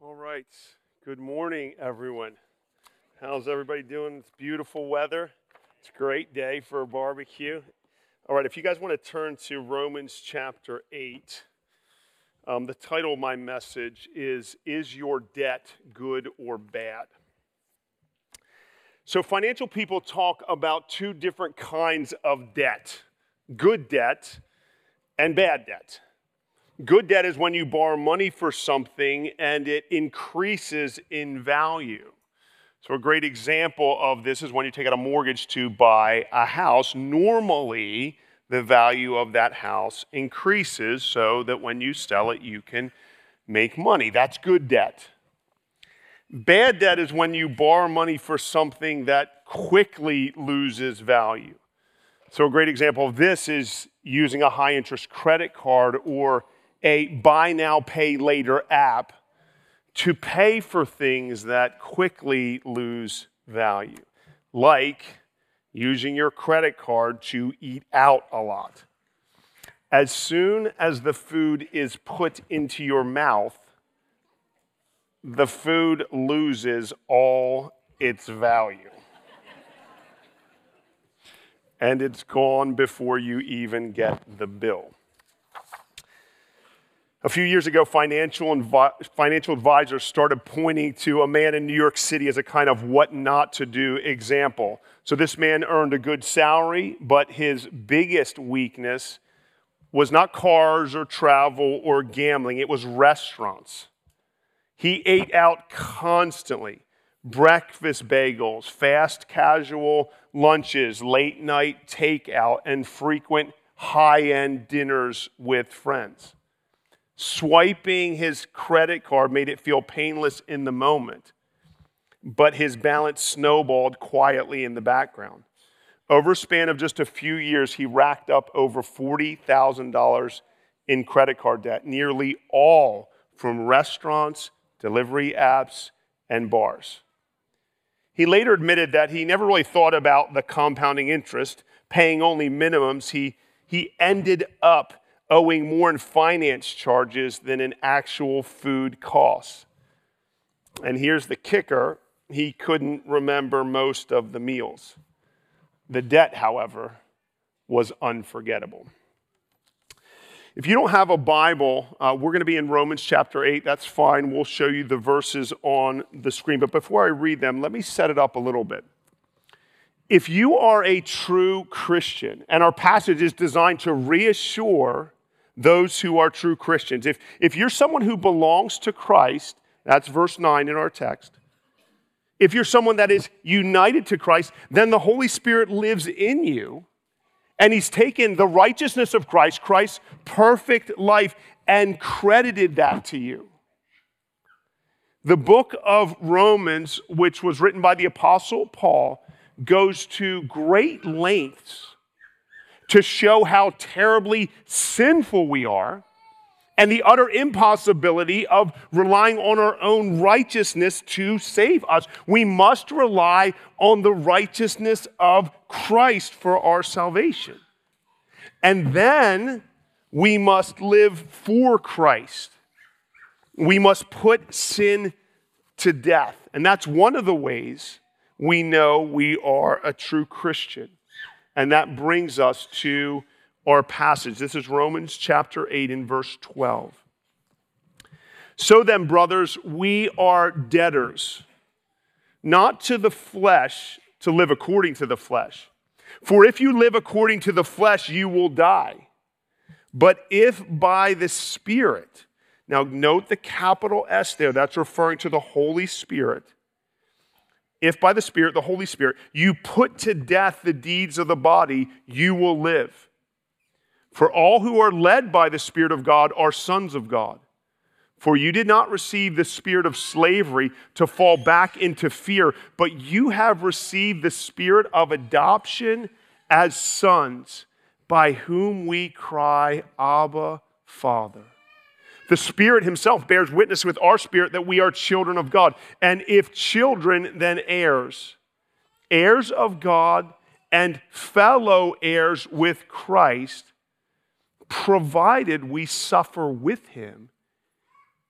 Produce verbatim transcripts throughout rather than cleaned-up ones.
All right. Good morning, everyone. How's everybody doing? It's beautiful weather. It's a great day for a barbecue. All right, if you guys want to turn to Romans chapter eight, um, the title of my message is, Is Your Debt Good or Bad? So financial people talk about two different kinds of debt, good debt and bad debt. Good debt is when you borrow money for something and it increases in value. So a great example of this is when you take out a mortgage to buy a house. Normally, the value of that house increases so that when you sell it, you can make money. That's good debt. Bad debt is when you borrow money for something that quickly loses value. So a great example of this is using a high-interest credit card or a buy now, pay later app to pay for things that quickly lose value, like using your credit card to eat out a lot. As soon as the food is put into your mouth, the food loses all its value. And it's gone before you even get the bill. A few years ago, financial, invi- financial advisors started pointing to a man in New York City as a kind of what not to do example. So this man earned a good salary, but his biggest weakness was not cars or travel or gambling. It was restaurants. He ate out constantly. Breakfast bagels, fast casual lunches, late night takeout, and frequent high-end dinners with friends. Swiping his credit card made it feel painless in the moment, but his balance snowballed quietly in the background. Over a span of just a few years, he racked up over forty thousand dollars in credit card debt, nearly all from restaurants, delivery apps, and bars. He later admitted that he never really thought about the compounding interest, paying only minimums. He, he ended up owing more in finance charges than in actual food costs. And here's the kicker, he couldn't remember most of the meals. The debt, however, was unforgettable. If you don't have a Bible, uh, we're going to be in Romans chapter eight. That's fine. We'll show you the verses on the screen. But before I read them, let me set it up a little bit. If you are a true Christian, and our passage is designed to reassure those who are true Christians. If, if you're someone who belongs to Christ, that's verse nine in our text. If you're someone that is united to Christ, then the Holy Spirit lives in you, and he's taken the righteousness of Christ, Christ's perfect life, and credited that to you. The book of Romans, which was written by the Apostle Paul, goes to great lengths to show how terribly sinful we are and the utter impossibility of relying on our own righteousness to save us. We must rely on the righteousness of Christ for our salvation. And then we must live for Christ. We must put sin to death. And that's one of the ways we know we are a true Christian. And that brings us to our passage. This is Romans chapter eight and verse twelve. So then, brothers, we are debtors, not to the flesh, to live according to the flesh. For if you live according to the flesh, you will die. But if by the Spirit, now note the capital S there, that's referring to the Holy Spirit. If by the Spirit, the Holy Spirit, you put to death the deeds of the body, you will live. For all who are led by the Spirit of God are sons of God. For you did not receive the spirit of slavery to fall back into fear, but you have received the spirit of adoption as sons, by whom we cry, Abba, Father. The Spirit himself bears witness with our spirit that we are children of God. And if children, then heirs. Heirs of God and fellow heirs with Christ, provided we suffer with him,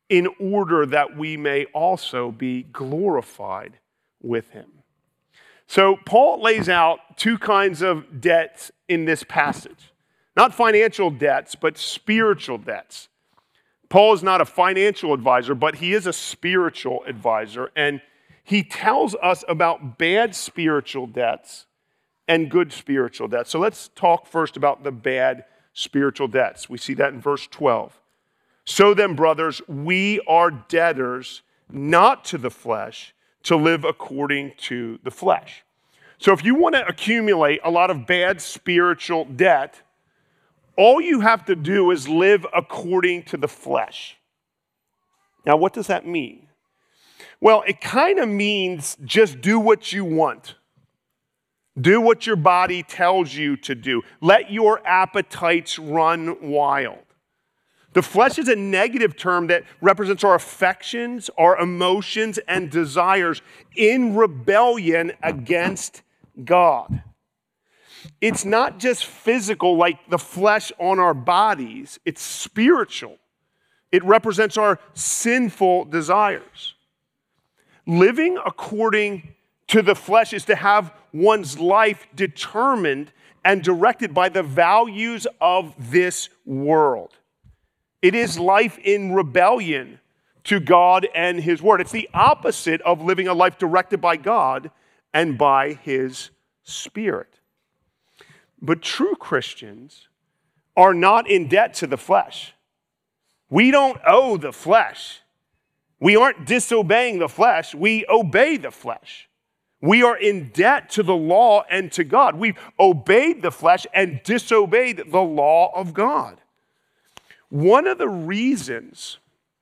in order that we may also be glorified with him. So Paul lays out two kinds of debts in this passage. Not financial debts, but spiritual debts. Paul is not a financial advisor, but he is a spiritual advisor. And he tells us about bad spiritual debts and good spiritual debts. So let's talk first about the bad spiritual debts. We see that in verse twelve. So then, brothers, we are debtors not to the flesh, to live according to the flesh. So if you want to accumulate a lot of bad spiritual debt, all you have to do is live according to the flesh. Now, what does that mean? Well, it kind of means just do what you want. Do what your body tells you to do. Let your appetites run wild. The flesh is a negative term that represents our affections, our emotions, and desires in rebellion against God. It's not just physical like the flesh on our bodies, it's spiritual. It represents our sinful desires. Living according to the flesh is to have one's life determined and directed by the values of this world. It is life in rebellion to God and his word. It's the opposite of living a life directed by God and by his Spirit. But true Christians are not in debt to the flesh. We don't owe the flesh. We aren't disobeying the flesh. We obey the flesh. We are in debt to the law and to God. We've obeyed the flesh and disobeyed the law of God. One of the reasons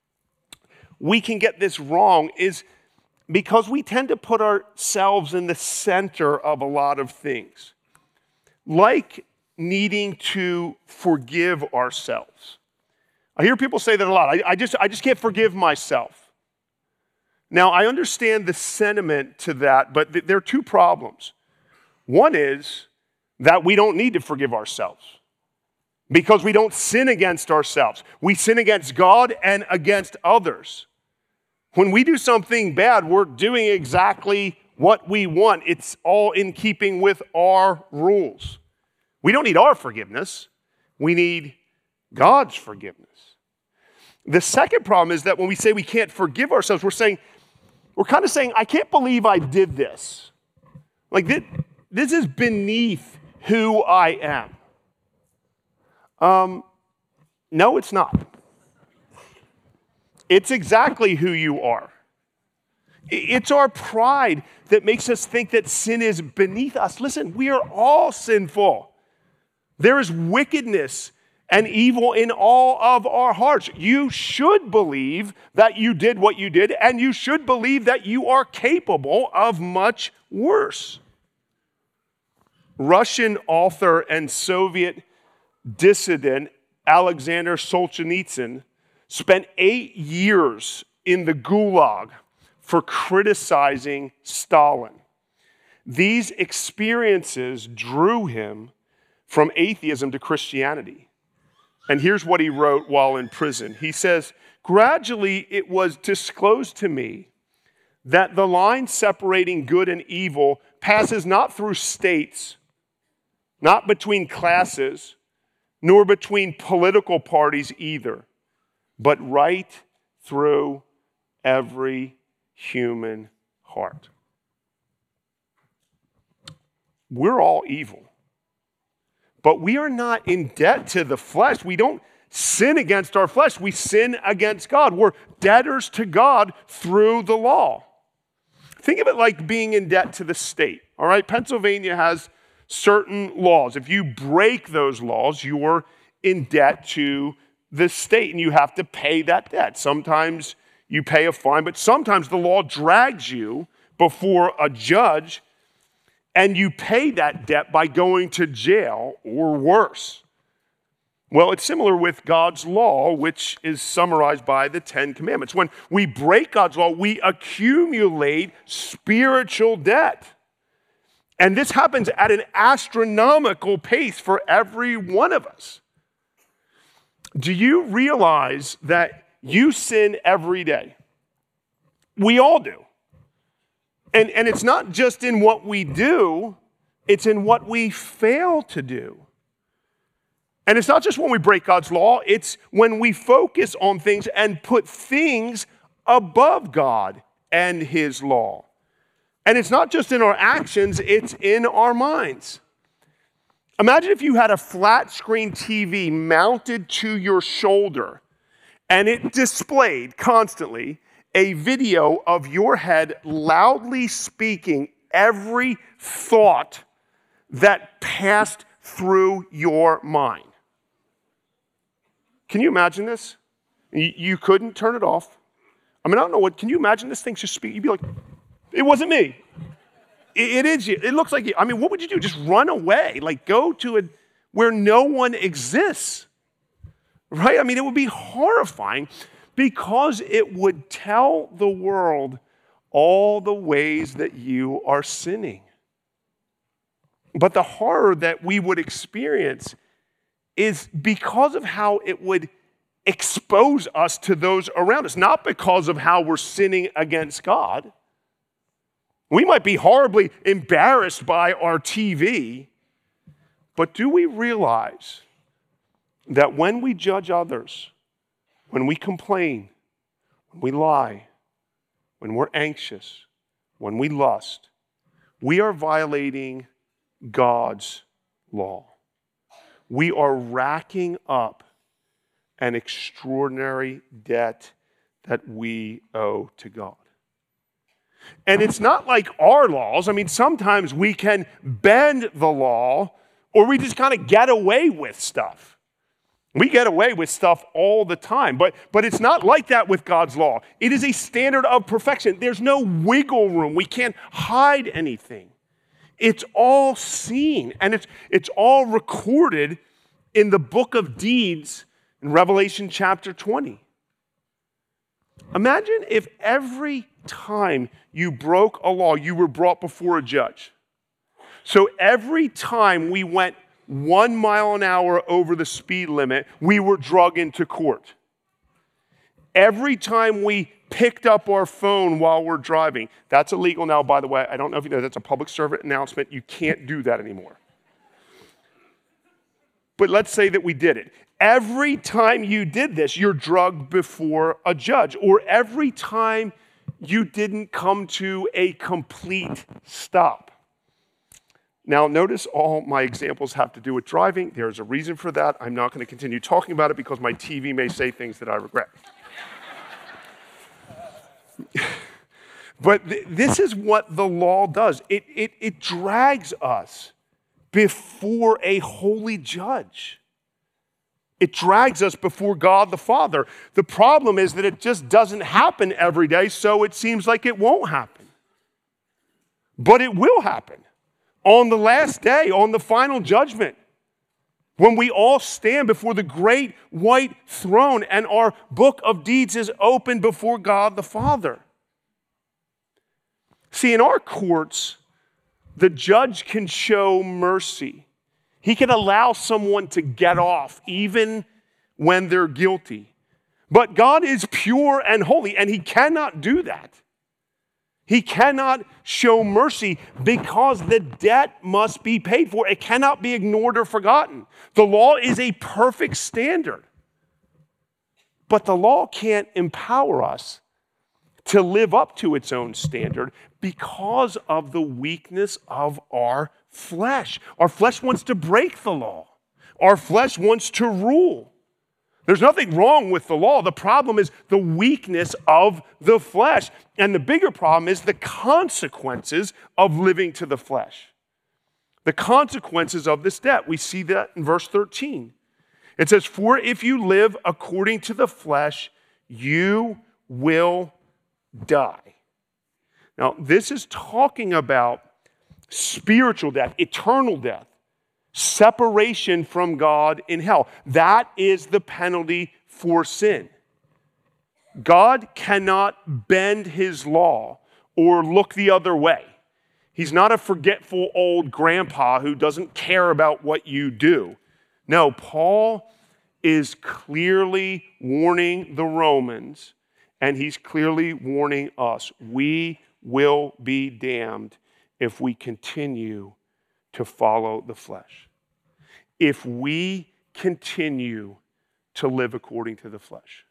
we can get this wrong is because we tend to put ourselves in the center of a lot of things, like needing to forgive ourselves. I hear people say that a lot. I, I just, I just can't forgive myself. Now, I understand the sentiment to that, but th- there are two problems. One is that we don't need to forgive ourselves, because we don't sin against ourselves. We sin against God and against others. When we do something bad, we're doing exactly what we want. It's all in keeping with our rules. We don't need our forgiveness. We need God's forgiveness. The second problem is that when we say we can't forgive ourselves, we're saying, we're kind of saying, I can't believe I did this. Like, this, this is beneath who I am. Um, no, it's not. It's exactly who you are. It's our pride that makes us think that sin is beneath us. Listen, we are all sinful. There is wickedness and evil in all of our hearts. You should believe that you did what you did, and you should believe that you are capable of much worse. Russian author and Soviet dissident Alexander Solzhenitsyn spent eight years in the Gulag for criticizing Stalin. These experiences drew him from atheism to Christianity. And here's what he wrote while in prison. He says, gradually it was disclosed to me that the line separating good and evil passes not through states, not between classes, nor between political parties either, but right through every human heart. We're all evil, but we are not in debt to the flesh. We don't sin against our flesh. We sin against God. We're debtors to God through the law. Think of it like being in debt to the state, all right? Pennsylvania has certain laws. If you break those laws, you're in debt to the state, and you have to pay that debt. Sometimes you pay a fine, but sometimes the law drags you before a judge, and you pay that debt by going to jail or worse. Well, it's similar with God's law, which is summarized by the Ten Commandments. When we break God's law, we accumulate spiritual debt. And this happens at an astronomical pace for every one of us. Do you realize that You sin every day. We all do. And, and it's not just in what we do, it's in what we fail to do. And it's not just when we break God's law, it's when we focus on things and put things above God and his law. And it's not just in our actions, it's in our minds. Imagine if you had a flat screen T V mounted to your shoulder and it displayed constantly a video of your head loudly speaking every thought that passed through your mind. Can you imagine this? You couldn't turn it off. I mean, I don't know what, can you imagine this thing just speak? You'd be like, it wasn't me. It, it is you. It looks like you. I mean, what would you do? Just run away, like go to a, where no one exists, right? I mean, it would be horrifying because it would tell the world all the ways that you are sinning. But the horror that we would experience is because of how it would expose us to those around us, not because of how we're sinning against God. We might be horribly embarrassed by our T V, but do we realize that when we judge others, when we complain, when we lie, when we're anxious, when we lust, we are violating God's law. We are racking up an extraordinary debt that we owe to God. And it's not like our laws. I mean, sometimes we can bend the law or we just kind of get away with stuff. We get away with stuff all the time, but, but it's not like that with God's law. It is a standard of perfection. There's no wiggle room. We can't hide anything. It's all seen, and it's, it's all recorded in the book of deeds in Revelation chapter twenty. Imagine if every time you broke a law, you were brought before a judge. So every time we went one mile an hour over the speed limit, we were dragged into court. Every time we picked up our phone while we're driving, that's illegal now, by the way. I don't know if you know, that's a public servant announcement. You can't do that anymore. But let's say that we did it. Every time you did this, you're drugged before a judge. Or every time you didn't come to a complete stop. Now, notice all my examples have to do with driving. There's a reason for that. I'm not going to continue talking about it because my T V may say things that I regret. But th- this is what the law does. It, it, it drags us before a holy judge. It drags us before God the Father. The problem is that it just doesn't happen every day, so it seems like it won't happen. But it will happen on the last day, on the final judgment, when we all stand before the great white throne and our book of deeds is open before God the Father. See, in our courts, the judge can show mercy. He can allow someone to get off even when they're guilty. But God is pure and holy, and he cannot do that. He cannot show mercy because the debt must be paid for. It cannot be ignored or forgotten. The law is a perfect standard. But the law can't empower us to live up to its own standard because of the weakness of our flesh. Our flesh wants to break the law. Our flesh wants to rule. There's nothing wrong with the law. The problem is the weakness of the flesh. And the bigger problem is the consequences of living to the flesh. The consequences of this debt. We see that in verse thirteen. It says, "For if you live according to the flesh, you will die." Now, this is talking about spiritual death, eternal death. Separation from God in hell. That is the penalty for sin. God cannot bend his law or look the other way. He's not a forgetful old grandpa who doesn't care about what you do. No, Paul is clearly warning the Romans, and he's clearly warning us. We will be damned if we continue to follow the flesh. If we continue to live according to the flesh.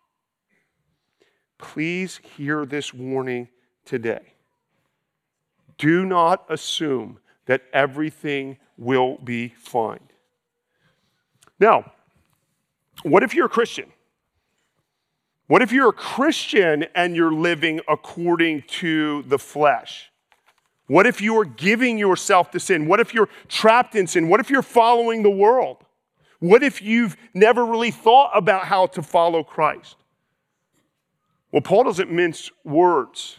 Please hear this warning today. Do not assume that everything will be fine. Now, what if you're a Christian? What if you're a Christian and you're living according to the flesh? What if you are giving yourself to sin? What if you're trapped in sin? What if you're following the world? What if you've never really thought about how to follow Christ? Well, Paul doesn't mince words.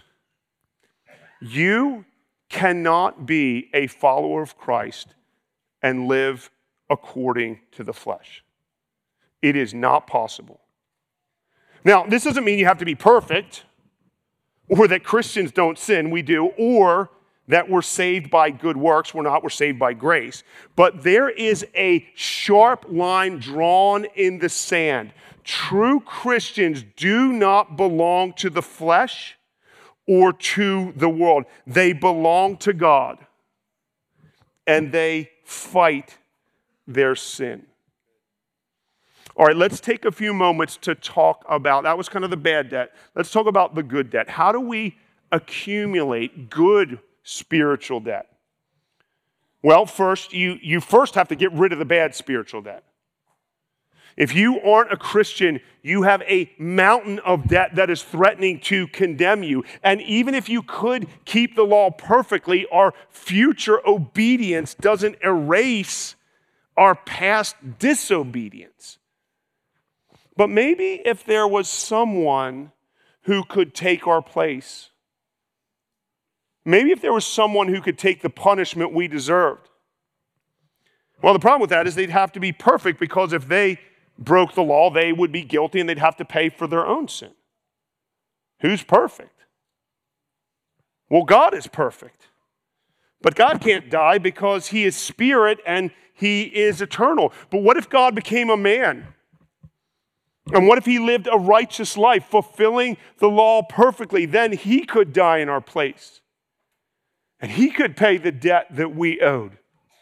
You cannot be a follower of Christ and live according to the flesh. It is not possible. Now, this doesn't mean you have to be perfect, or that Christians don't sin. We do, or that we're saved by good works. We're not. We're saved by grace. But there is a sharp line drawn in the sand. True Christians do not belong to the flesh or to the world. They belong to God, and they fight their sin. All right, let's take a few moments to talk about, that was kind of the bad debt. Let's talk about the good debt. How do we accumulate good spiritual debt? Well, first, you, you first have to get rid of the bad spiritual debt. If you aren't a Christian, you have a mountain of debt that is threatening to condemn you. And even if you could keep the law perfectly, our future obedience doesn't erase our past disobedience. But maybe if there was someone who could take our place, maybe if there was someone who could take the punishment we deserved. Well, the problem with that is they'd have to be perfect, because if they broke the law, they would be guilty and they'd have to pay for their own sin. Who's perfect? Well, God is perfect. But God can't die because he is spirit and he is eternal. But what if God became a man? And what if he lived a righteous life, fulfilling the law perfectly? Then he could die in our place. And he could pay the debt that we owed.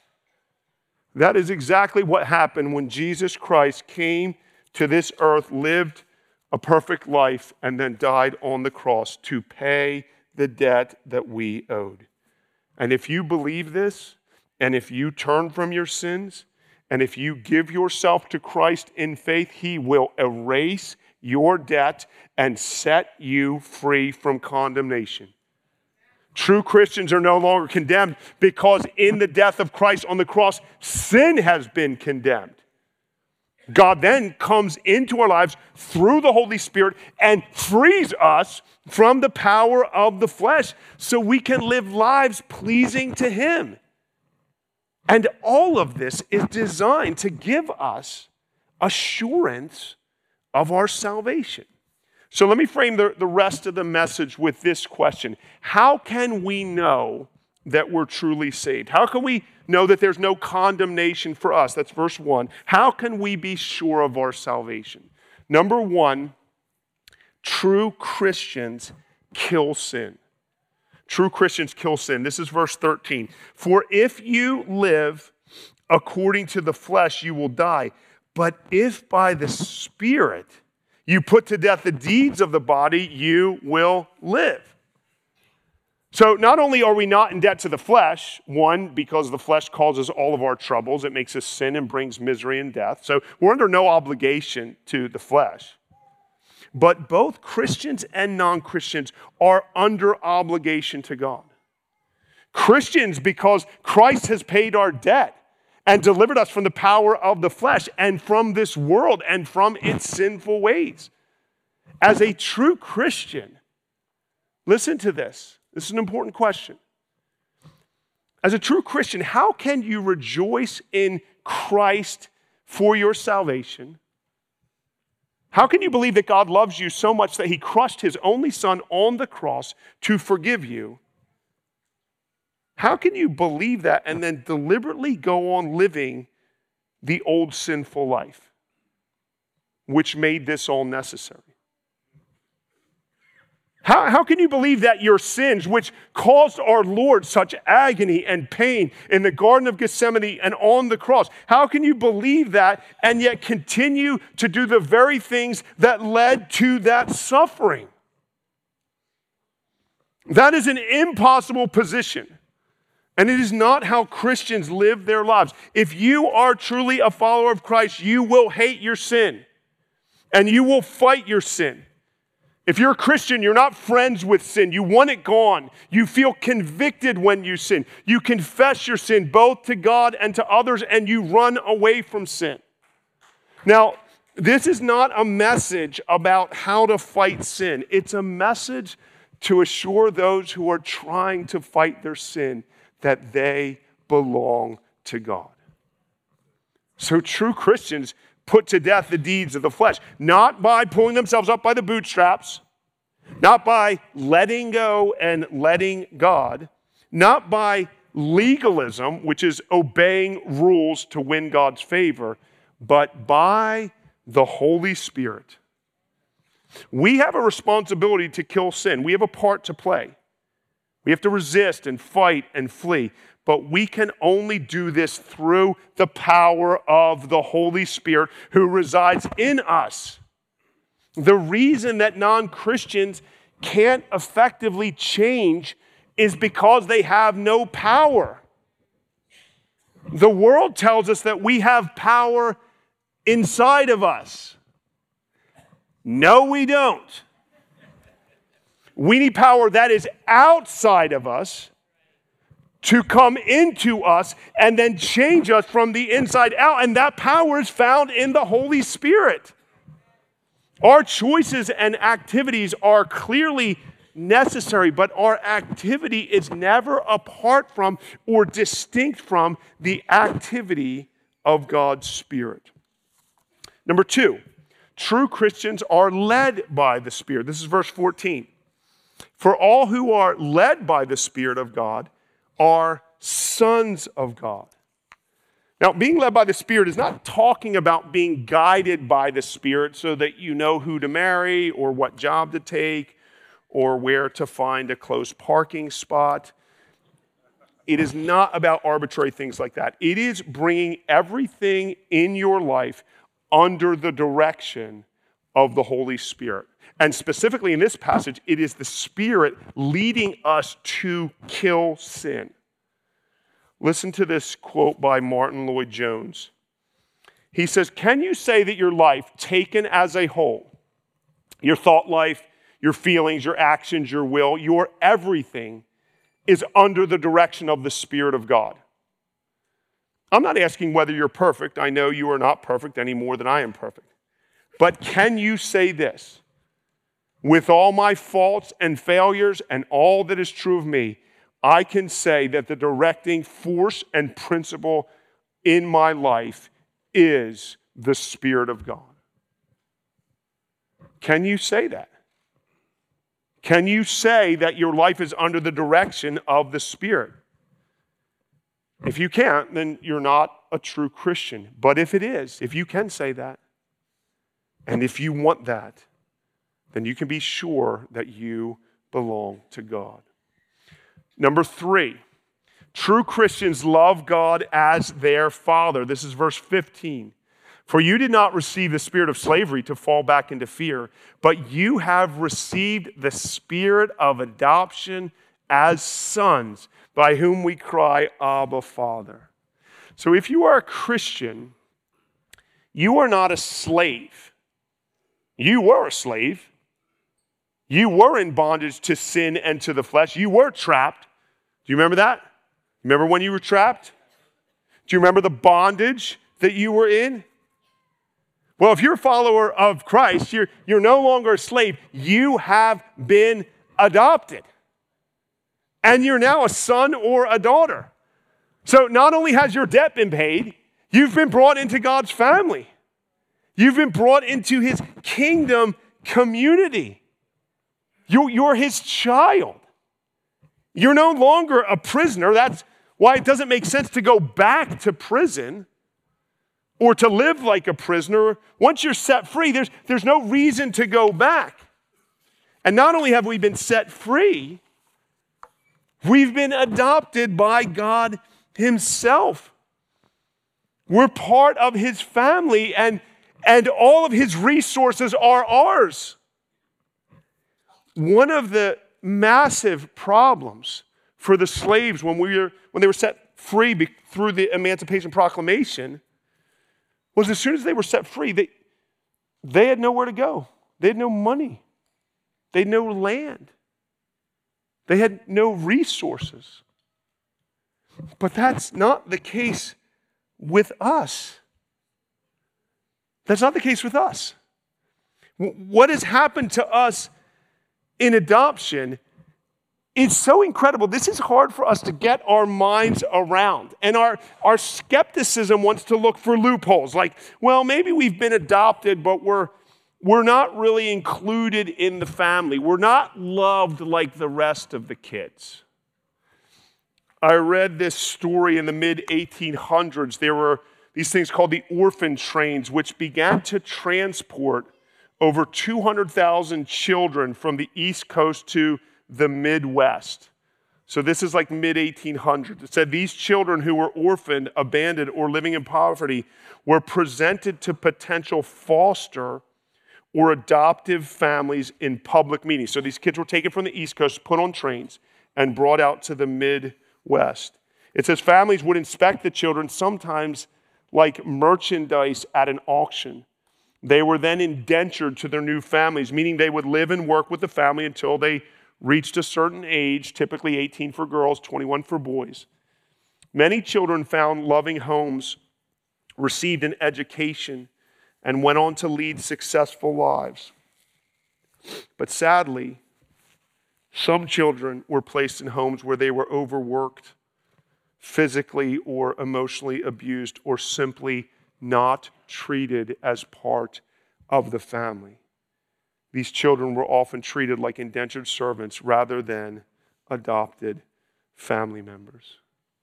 That is exactly what happened when Jesus Christ came to this earth, lived a perfect life, and then died on the cross to pay the debt that we owed. And if you believe this, and if you turn from your sins, and if you give yourself to Christ in faith, he will erase your debt and set you free from condemnation. True Christians are no longer condemned because in the death of Christ on the cross, sin has been condemned. God then comes into our lives through the Holy Spirit and frees us from the power of the flesh so we can live lives pleasing to him. And all of this is designed to give us assurance of our salvation. So let me frame the, the rest of the message with this question. How can we know that we're truly saved? How can we know that there's no condemnation for us? That's verse one. How can we be sure of our salvation? Number one, true Christians kill sin. True Christians kill sin. This is verse thirteen. For if you live according to the flesh, you will die. But if by the Spirit you put to death the deeds of the body, you will live. So not only are we not in debt to the flesh, one, because the flesh causes all of our troubles. It makes us sin and brings misery and death. So we're under no obligation to the flesh. But both Christians and non-Christians are under obligation to God. Christians, because Christ has paid our debt and delivered us from the power of the flesh and from this world and from its sinful ways. As a true Christian, listen to this. This is an important question. As a true Christian, how can you rejoice in Christ for your salvation? How can you believe that God loves you so much that he crushed his only son on the cross to forgive you? How can you believe that and then deliberately go on living the old sinful life? which made this all necessary. How, how can you believe that your sins, which caused our Lord such agony and pain in the Garden of Gethsemane and on the cross, how can you believe that and yet continue to do the very things that led to that suffering? That is an impossible position. And it is not how Christians live their lives. If you are truly a follower of Christ, you will hate your sin and you will fight your sin. If you're a Christian, you're not friends with sin. You want it gone. You feel convicted when you sin. You confess your sin both to God and to others, and you run away from sin. Now, this is not a message about how to fight sin. It's a message to assure those who are trying to fight their sin that they belong to God. So true Christians put to death the deeds of the flesh, not by pulling themselves up by the bootstraps, not by letting go and letting God, not by legalism, which is obeying rules to win God's favor, but by the Holy Spirit. We have a responsibility to kill sin. We have a part to play. We have to resist and fight and flee. But we can only do this through the power of the Holy Spirit who resides in us. The reason that non-Christians can't effectively change is because they have no power. The world tells us that we have power inside of us. No, we don't. We need power that is outside of us to come into us and then change us from the inside out. And that power is found in the Holy Spirit. Our choices and activities are clearly necessary, but our activity is never apart from or distinct from the activity of God's Spirit. Number two, true Christians are led by the Spirit. This is verse fourteen. For all who are led by the Spirit of God are sons of God. Now, being led by the Spirit is not talking about being guided by the Spirit so that you know who to marry or what job to take or where to find a close parking spot. It is not about arbitrary things like that. It is bringing everything in your life under the direction of the Holy Spirit. And specifically in this passage, it is the Spirit leading us to kill sin. Listen to this quote by Martin Lloyd-Jones. He says, "Can you say that your life, taken as a whole, your thought life, your feelings, your actions, your will, your everything, is under the direction of the Spirit of God?" I'm not asking whether you're perfect. I know you are not perfect any more than I am perfect. But can you say this? With all my faults and failures and all that is true of me, I can say that the directing force and principle in my life is the Spirit of God. Can you say that? Can you say that your life is under the direction of the Spirit? If you can't, then you're not a true Christian. But if it is, if you can say that, and if you want that, then you can be sure that you belong to God. Number three, true Christians love God as their Father. This is verse fifteen. For you did not receive the spirit of slavery to fall back into fear, but you have received the spirit of adoption as sons, by whom we cry, Abba, Father. So if you are a Christian, you are not a slave. You were a slave. You were in bondage to sin and to the flesh. You were trapped. Do you remember that? Remember when you were trapped? Do you remember the bondage that you were in? Well, if you're a follower of Christ, you're, you're no longer a slave. You have been adopted. And you're now a son or a daughter. So not only has your debt been paid, you've been brought into God's family. You've been brought into his kingdom community. You, you're his child. You're no longer a prisoner. That's why it doesn't make sense to go back to prison. or to live like a prisoner. Once you're set free, there's, there's no reason to go back. And not only have we been set free, we've been adopted by God himself. We're part of his family, and, and all of his resources are ours. One of the massive problems for the slaves when, we were, when they were set free be, through the Emancipation Proclamation was as soon as they were set free, they, they had nowhere to go. They had no money. They had no land. They had no resources. But that's not the case with us. That's not the case with us. What has happened to us in adoption is so incredible. This is hard for us to get our minds around. And our, our skepticism wants to look for loopholes. Like, well, maybe we've been adopted, but we're, we're not really included in the family. We're not loved like the rest of the kids. I read this story in the mid eighteen hundreds. There were these things called the orphan trains, which began to transport over two hundred thousand children from the East Coast to the Midwest. So this is like mid eighteen hundreds. It said these children who were orphaned, abandoned, or living in poverty were presented to potential foster or adoptive families in public meetings. So these kids were taken from the East Coast, put on trains, and brought out to the Midwest. It says families would inspect the children, sometimes like merchandise at an auction. They were then indentured to their new families, meaning they would live and work with the family until they reached a certain age, typically eighteen for girls, twenty-one for boys. Many children found loving homes, received an education, and went on to lead successful lives. But sadly, some children were placed in homes where they were overworked, physically or emotionally abused, or simply not treated as part of the family. These children were often treated like indentured servants rather than adopted family members.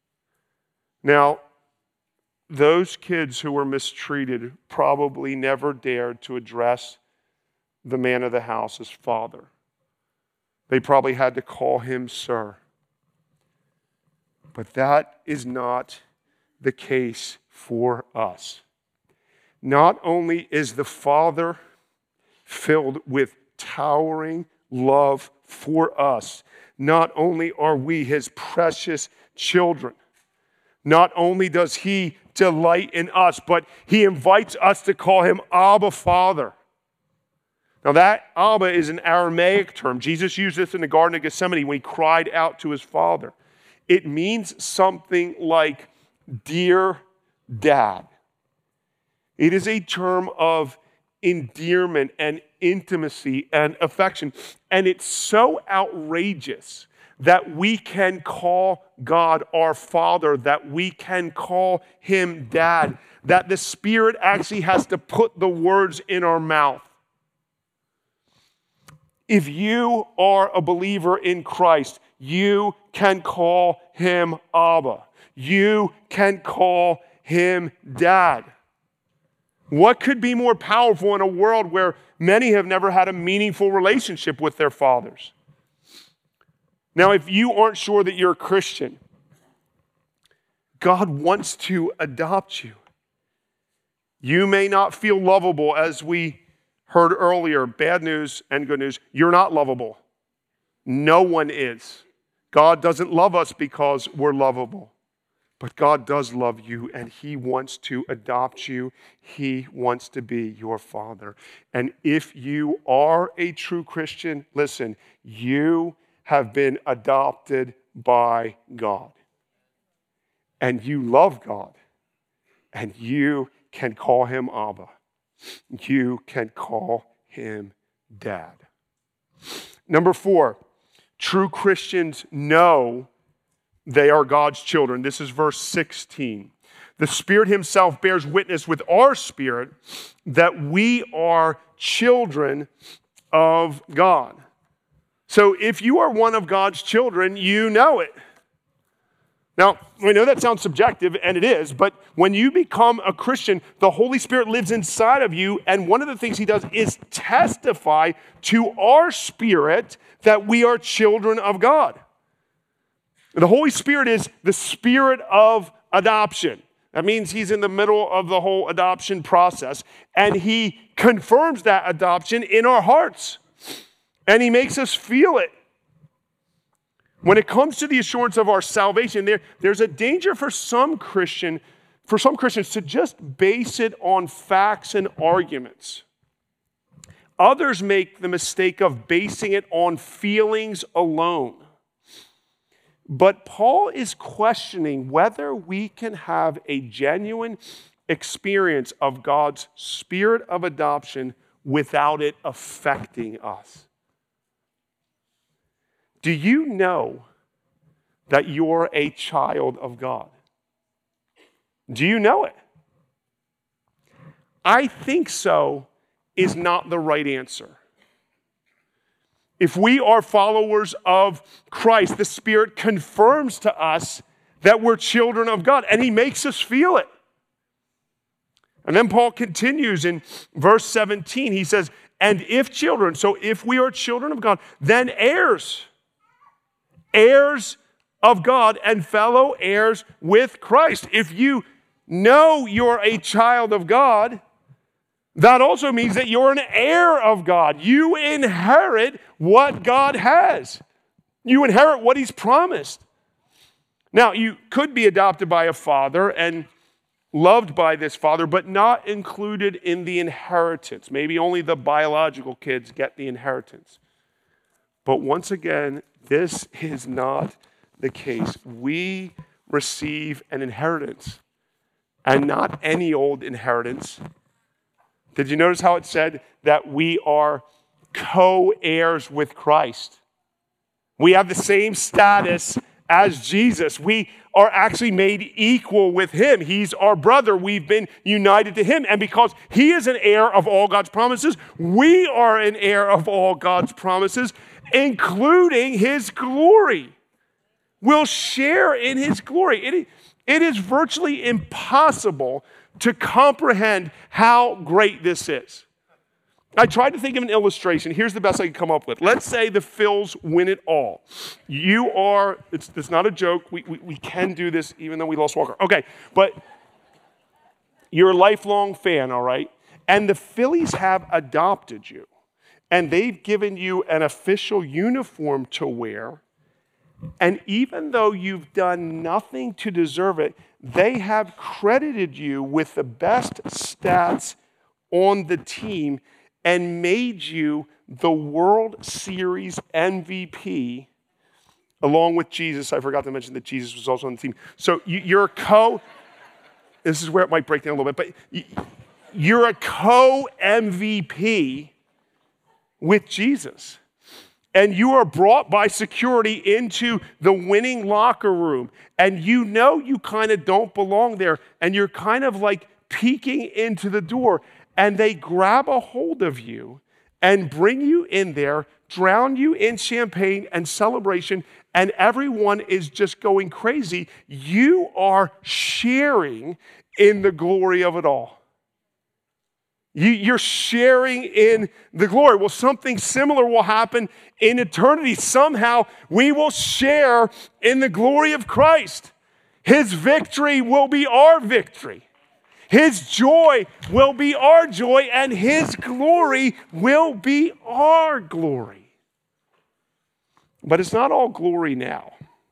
Now, those kids who were mistreated probably never dared to address the man of the house as father. They probably had to call him sir. But that is not the case for us. Not only is the Father filled with towering love for us, not only are we his precious children, not only does he delight in us, but he invites us to call him Abba, Father. Now that Abba is an Aramaic term. Jesus used this in the Garden of Gethsemane when he cried out to his Father. It means something like dear dad. It is a term of endearment and intimacy and affection. And it's so outrageous that we can call God our Father, that we can call him Dad, that the Spirit actually has to put the words in our mouth. If you are a believer in Christ, you can call him Abba. You can call him Dad. What could be more powerful in a world where many have never had a meaningful relationship with their fathers? Now, if you aren't sure that you're a Christian, God wants to adopt you. You may not feel lovable, as we heard earlier. Bad news and good news. You're not lovable. No one is. God doesn't love us because we're lovable. But God does love you, and he wants to adopt you. He wants to be your father. And if you are a true Christian, listen, you have been adopted by God. And you love God. And you can call him Abba. You can call him Dad. Number four, true Christians know they are God's children. This is verse sixteen. The Spirit himself bears witness with our spirit that we are children of God. So if you are one of God's children, you know it. Now, I know that sounds subjective, and it is, but when you become a Christian, the Holy Spirit lives inside of you, and one of the things he does is testify to our spirit that we are children of God. The Holy Spirit is the spirit of adoption. That means he's in the middle of the whole adoption process, and he confirms that adoption in our hearts, and he makes us feel it. When it comes to the assurance of our salvation, there, there's a danger for some Christian, for some Christians to just base it on facts and arguments. Others make the mistake of basing it on feelings alone. But Paul is questioning whether we can have a genuine experience of God's spirit of adoption without it affecting us. Do you know that you're a child of God? Do you know it? I think so is not the right answer. If we are followers of Christ, the Spirit confirms to us that we're children of God, and he makes us feel it. And then Paul continues in verse seventeen. He says, and if children, so if we are children of God, then heirs, heirs of God and fellow heirs with Christ. If you know you're a child of God, that also means that you're an heir of God. You inherit what God has. You inherit what he's promised. Now, you could be adopted by a father and loved by this father, but not included in the inheritance. Maybe only the biological kids get the inheritance. But once again, this is not the case. We receive an inheritance, and not any old inheritance. Did you notice how it said that we are co-heirs with Christ? We have the same status as Jesus. We are actually made equal with him. He's our brother. We've been united to him. And because he is an heir of all God's promises, we are an heir of all God's promises, including his glory. We'll share in his glory. It, it is virtually impossible to comprehend how great this is. I tried to think of an illustration. Here's the best I could come up with. Let's say the Phils win it all. You are, it's, it's not a joke. We, we, we can do this even though we lost Walker. Okay, but you're a lifelong fan, all right? And the Phillies have adopted you. And they've given you an official uniform to wear. And even though you've done nothing to deserve it, they have credited you with the best stats on the team and made you the World Series M V P, along with Jesus. I forgot to mention that Jesus was also on the team. So you, you're a co, this is where it might break down a little bit, but you, you're a co-M V P with Jesus. And you are brought by security into the winning locker room. And you know you kind of don't belong there. And you're kind of like peeking into the door. And they grab a hold of you and bring you in there, drown you in champagne and celebration. And everyone is just going crazy. You are sharing in the glory of it all. You, you're sharing in the glory. Well, something similar will happen in eternity. Somehow we will share in the glory of Christ. His victory will be our victory. His joy will be our joy, and his glory will be our glory. But it's not all glory now.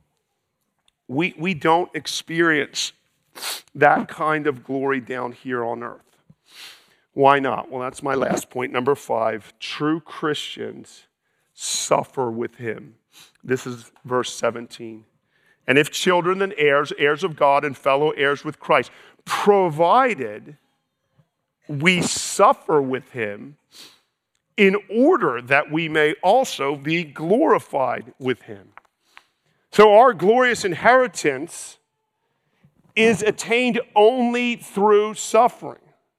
We, we don't experience that kind of glory down here on earth. Why not? Well, that's my last point. Number five, true Christians suffer with him. This is verse seventeen. And if children, then heirs, heirs of God and fellow heirs with Christ, provided we suffer with him in order that we may also be glorified with him. So our glorious inheritance is attained only through suffering.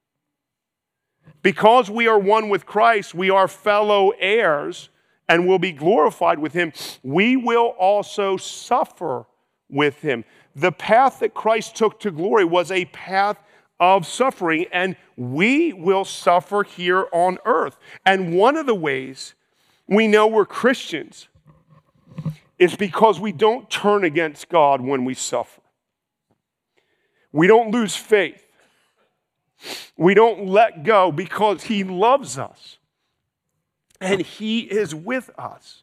Because we are one with Christ, we are fellow heirs and will be glorified with him. We will also suffer with him. The path that Christ took to glory was a path of suffering, and we will suffer here on earth. And one of the ways we know we're Christians is because we don't turn against God when we suffer. We don't lose faith. We don't let go because he loves us and he is with us.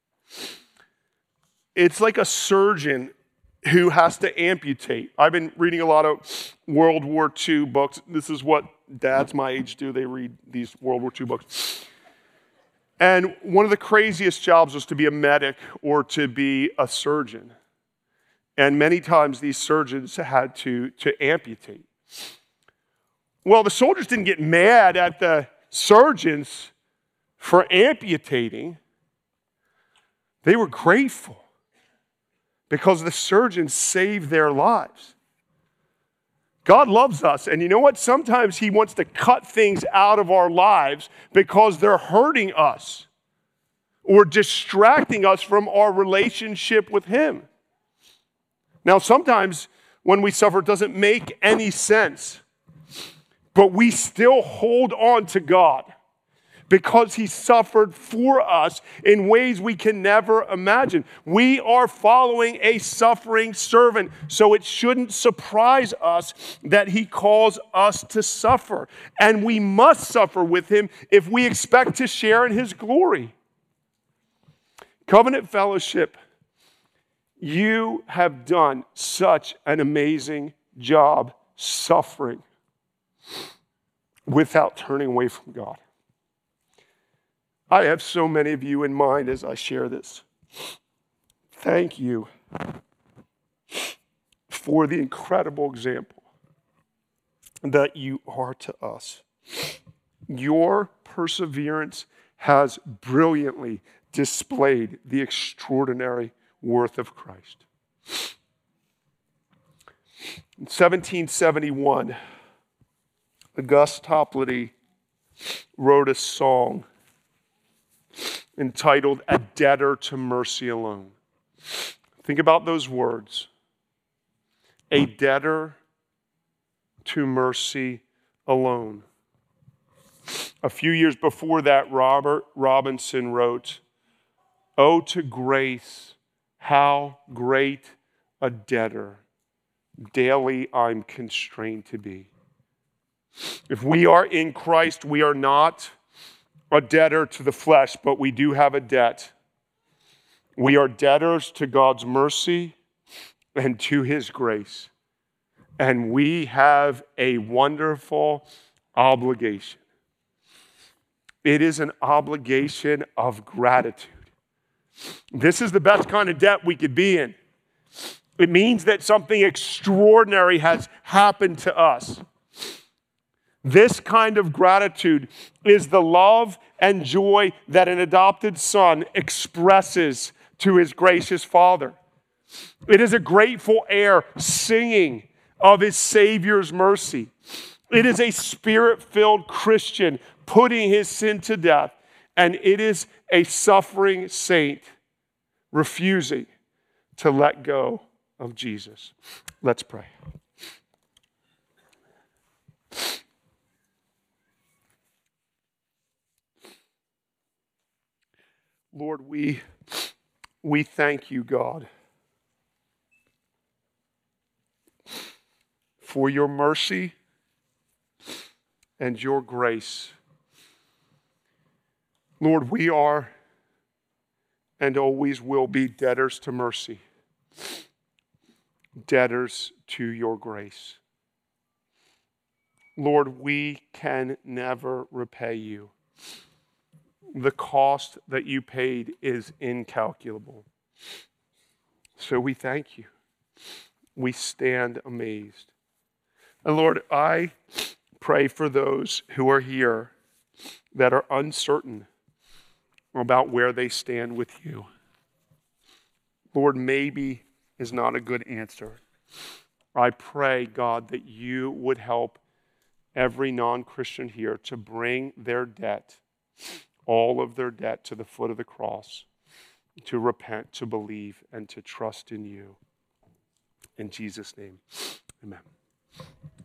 It's like a surgeon who has to amputate. I've been reading a lot of World War Two books. This is what dads my age do. They read these World War Two books. And one of the craziest jobs was to be a medic or to be a surgeon. And many times these surgeons had to, to amputate. Well, the soldiers didn't get mad at the surgeons for amputating. They were grateful because the surgeons saved their lives. God loves us, and you know what? Sometimes he wants to cut things out of our lives because they're hurting us or distracting us from our relationship with him. Now, sometimes when we suffer, it doesn't make any sense, but we still hold on to God because he suffered for us in ways we can never imagine. We are following a suffering servant, so it shouldn't surprise us that he calls us to suffer. And we must suffer with him if we expect to share in his glory. Covenant Fellowship, you have done such an amazing job suffering without turning away from God. I have so many of you in mind as I share this. Thank you for the incredible example that you are to us. Your perseverance has brilliantly displayed the extraordinary worth of Christ. In seventeen seventy-one, August Toplady wrote a song entitled "A Debtor to Mercy Alone." Think about those words. A debtor to mercy alone. A few years before that, Robert Robinson wrote, "Oh, to grace, how great a debtor daily I'm constrained to be." If we are in Christ, we are not a debtor to the flesh, but we do have a debt. We are debtors to God's mercy and to his grace. And we have a wonderful obligation. It is an obligation of gratitude. This is the best kind of debt we could be in. It means that something extraordinary has happened to us. This kind of gratitude is the love and joy that an adopted son expresses to his gracious father. It is a grateful heir singing of his Savior's mercy. It is a spirit-filled Christian putting his sin to death. And it is a suffering saint refusing to let go of Jesus. Let's pray. Lord, we, we thank you, God, for your mercy and your grace. Lord, we are and always will be debtors to mercy, debtors to your grace. Lord, we can never repay you. The cost that you paid is incalculable. So we thank you. We stand amazed. And Lord, I pray for those who are here that are uncertain about where they stand with you. Lord, maybe is not a good answer. I pray, God, that you would help every non-Christian here to bring their debt, all of their debt, to the foot of the cross, to repent, to believe, and to trust in you. In Jesus' name, amen.